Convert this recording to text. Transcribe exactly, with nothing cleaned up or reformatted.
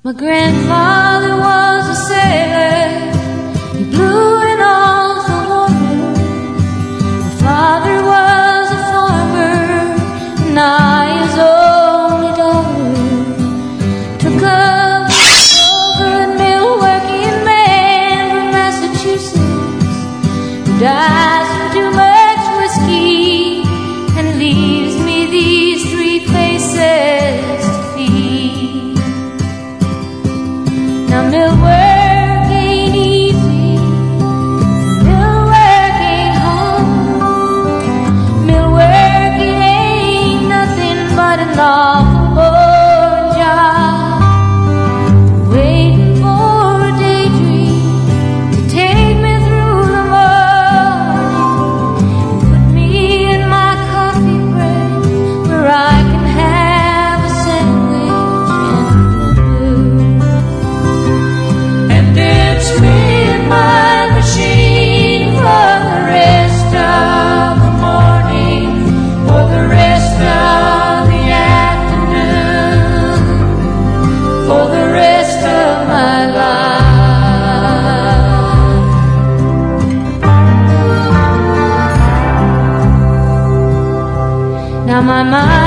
My grandfather was a sailor. He blew in all the water. My father was a farmer, and I, his only daughter, took up a good mill-working man from Massachusetts who dies from too much whiskey and leaves me these three faces to feed. Now mill work ain't easy, mill work ain't hard. Mill work it ain't nothing but an awful boring job. Waiting for a daydream to take me through the morning and put me in my coffee break where I can have a sandwich and a blue. And it's me and my machine for the rest of the morning, for the rest of the afternoon, for the rest of my life. Now my mind